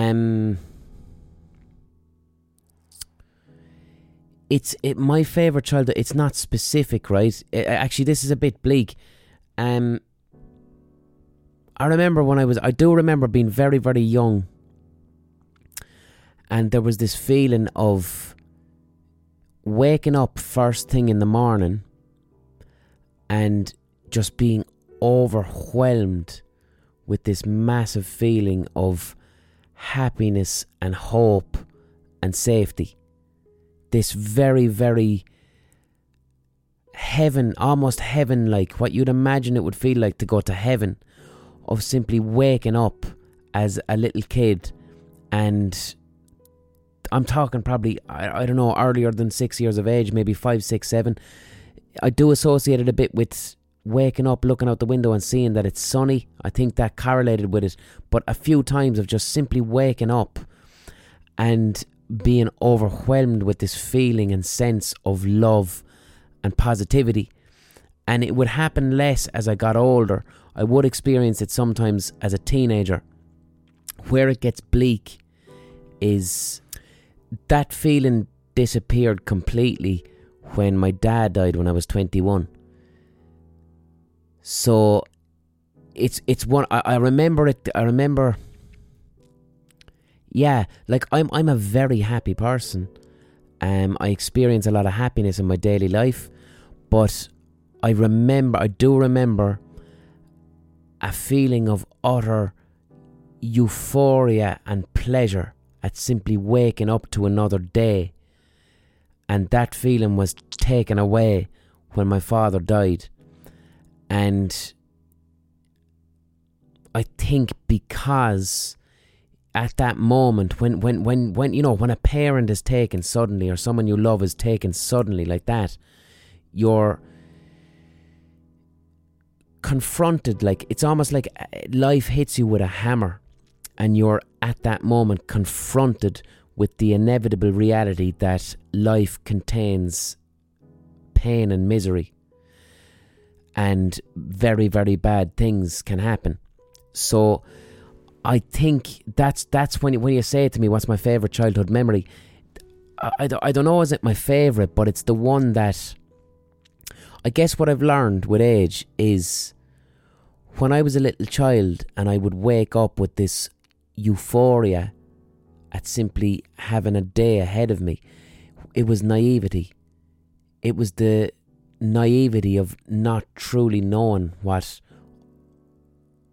My favourite childhood, it's not specific, right? Actually, this is a bit bleak. I do remember being very, very young, and there was this feeling of waking up first thing in the morning and just being overwhelmed with this massive feeling of happiness and hope and safety. This very, very heaven, almost heaven-like, what you'd imagine it would feel like to go to heaven, of simply waking up as a little kid. And I'm talking probably, I don't know, earlier than 6 years of age, maybe 5, 6, 7. I do associate it a bit with waking up, looking out the window and seeing that it's sunny. I think that correlated with it. But a few times of just simply waking up and being overwhelmed with this feeling and sense of love and positivity. And it would happen less as I got older. I would experience it sometimes as a teenager. Where it gets bleak is that feeling disappeared completely when my dad died when I was 21. So it's one I remember it. I remember. Yeah, like I'm a very happy person. I experience a lot of happiness in my daily life, but I do remember a feeling of utter euphoria and pleasure at simply waking up to another day. And that feeling was taken away when my father died. And I think because at that moment, when you know, when a parent is taken suddenly, or someone you love is taken suddenly like that, you're confronted, like it's almost like life hits you with a hammer, and you're at that moment confronted with the inevitable reality that life contains pain and misery, and very, very bad things can happen. So I think that's when you say to me, what's my favourite childhood memory? I don't know, is it my favourite, but it's the one that I guess what I've learned with age is when I was a little child and I would wake up with this euphoria at simply having a day ahead of me, it was naivety. It was the naivety of not truly knowing what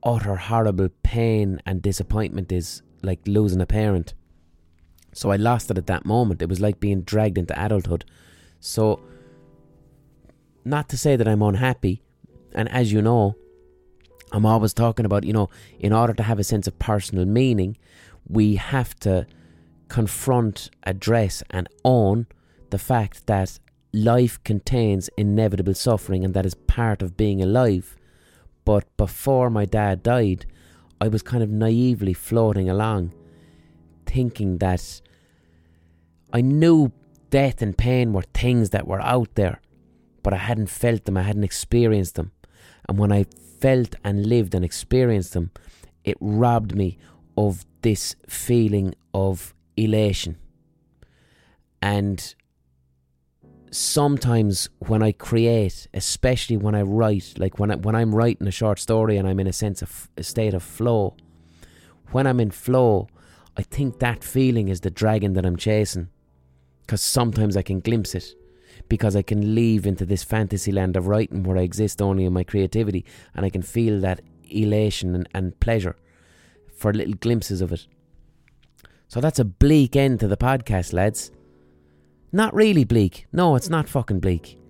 utter horrible pain and disappointment is, like losing a parent. So I lost it at that moment. It was like being dragged into adulthood. So, not to say that I'm unhappy, and as you know, I'm always talking about, you know, in order to have a sense of personal meaning, we have to confront, address and own the fact that life contains inevitable suffering, and that is part of being alive. But before my dad died, I was kind of naively floating along, thinking that I knew death and pain were things that were out there, but I hadn't felt them, I hadn't experienced them. And when I felt and lived and experienced them, it robbed me of this feeling of elation. And sometimes when I create, especially when I write, like when I'm writing a short story and I'm in a state of flow, when I'm in flow, I think that feeling is the dragon that I'm chasing, because sometimes I can glimpse it, because I can leave into this fantasy land of writing where I exist only in my creativity, and I can feel that elation and pleasure for little glimpses of it. So that's a bleak end to the podcast, lads. Not really bleak. No, it's not fucking bleak.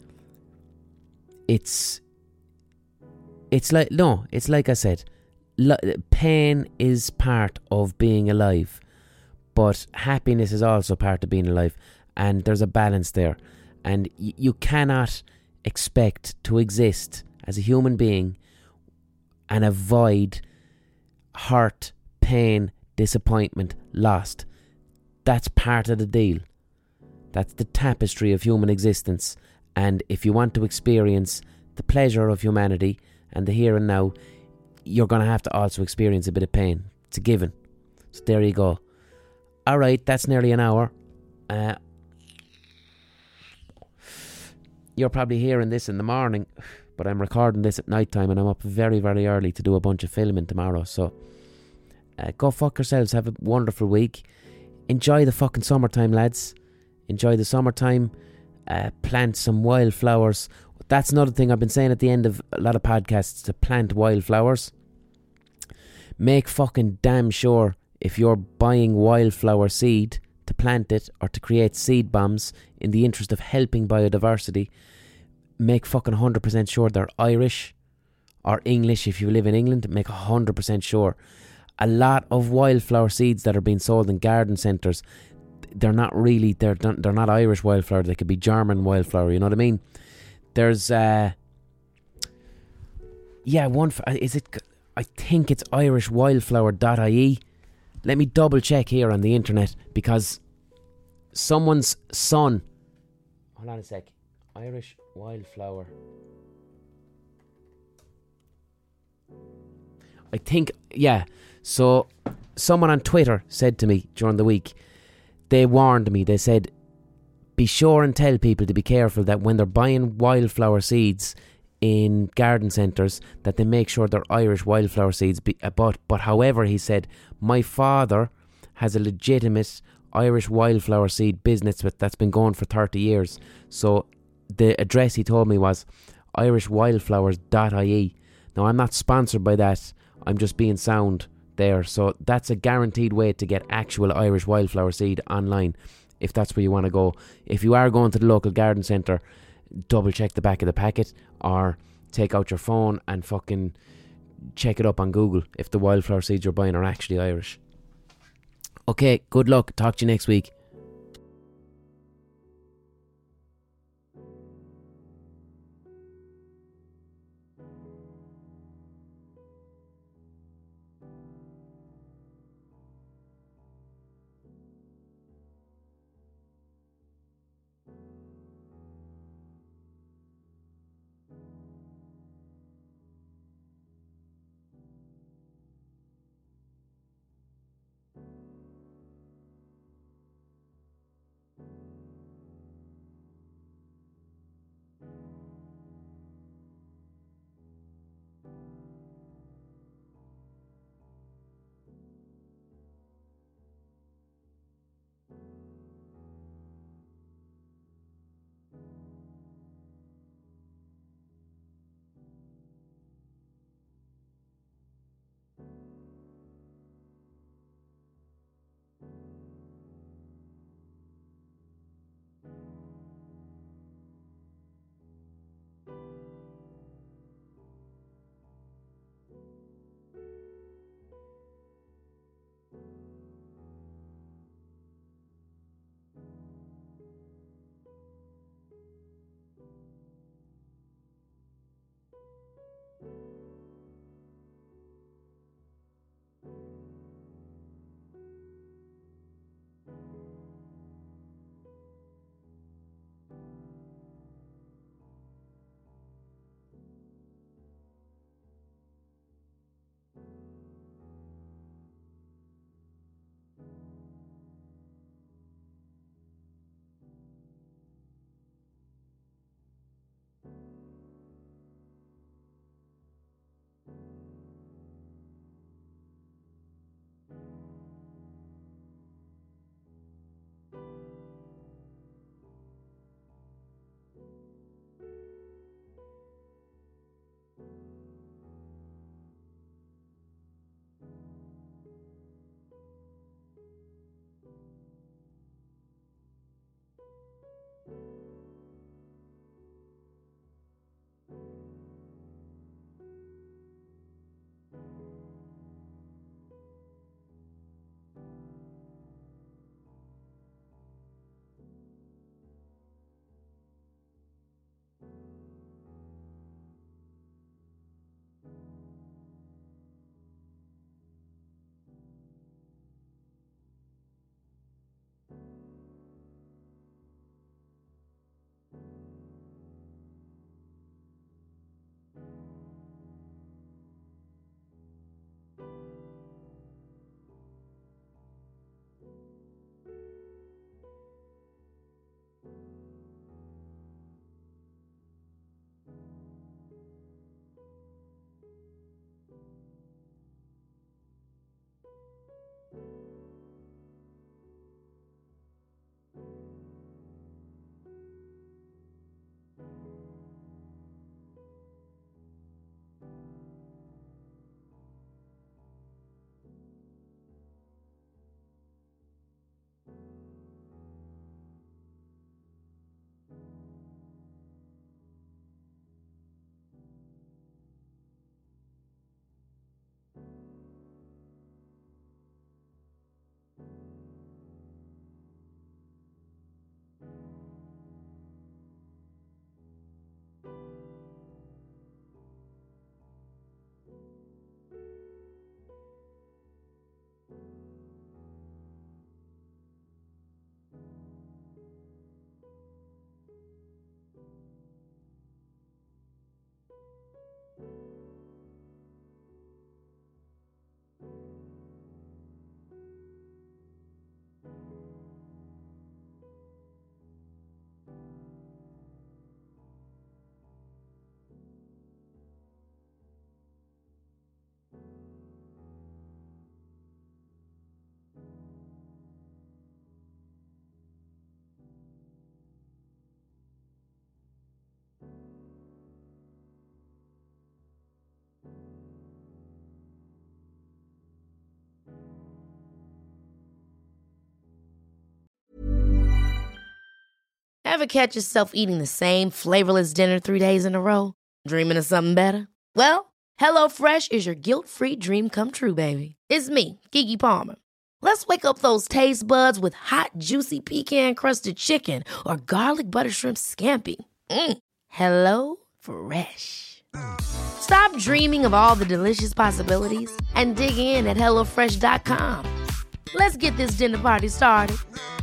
It's like I said, pain is part of being alive, but happiness is also part of being alive, and there's a balance there. And you cannot expect to exist as a human being and avoid hurt, pain, disappointment, loss. That's part of the deal. That's the tapestry of human existence. And if you want to experience the pleasure of humanity and the here and now, you're going to have to also experience a bit of pain. It's a given. So there you go. Alright, that's nearly an hour. You're probably hearing this in the morning, but I'm recording this at night time, and I'm up very, very early to do a bunch of filming tomorrow. So go fuck yourselves. Have a wonderful week. Enjoy the fucking summertime, lads. Enjoy the summertime. Plant some wildflowers. That's another thing I've been saying at the end of a lot of podcasts, to plant wildflowers. Make fucking damn sure, if you're buying wildflower seed to plant it or to create seed bombs in the interest of helping biodiversity, make fucking 100% sure they're Irish or English. If you live in England, make 100% sure. A lot of wildflower seeds that are being sold in garden centres, they're not Irish wildflower. They could be German wildflower, you know what I mean? There's I think it's irishwildflower.ie. Let me double check here on the internet, because someone's son, hold on a sec, Irish wildflower, I think, yeah. So someone on Twitter said to me during the week, they warned me, they said, be sure and tell people to be careful that when they're buying wildflower seeds in garden centres, that they make sure they're Irish wildflower seeds. But however, he said, my father has a legitimate Irish wildflower seed business that's been going for 30 years. So the address he told me was irishwildflowers.ie. Now, I'm not sponsored by that. I'm just being sound there. So that's a guaranteed way to get actual Irish wildflower seed online, if that's where you want to go. If you are going to the local garden centre, double check the back of the packet, or take out your phone and fucking check it up on Google if the wildflower seeds you're buying are actually Irish. Okay, good luck. Talk to you next week. Ever catch yourself eating the same flavorless dinner 3 days in a row? Dreaming of something better? Well, HelloFresh is your guilt-free dream come true, baby. It's me, Keke Palmer. Let's wake up those taste buds with hot, juicy pecan-crusted chicken or garlic butter shrimp scampi. Hello Fresh. Stop dreaming of all the delicious possibilities and dig in at HelloFresh.com. Let's get this dinner party started.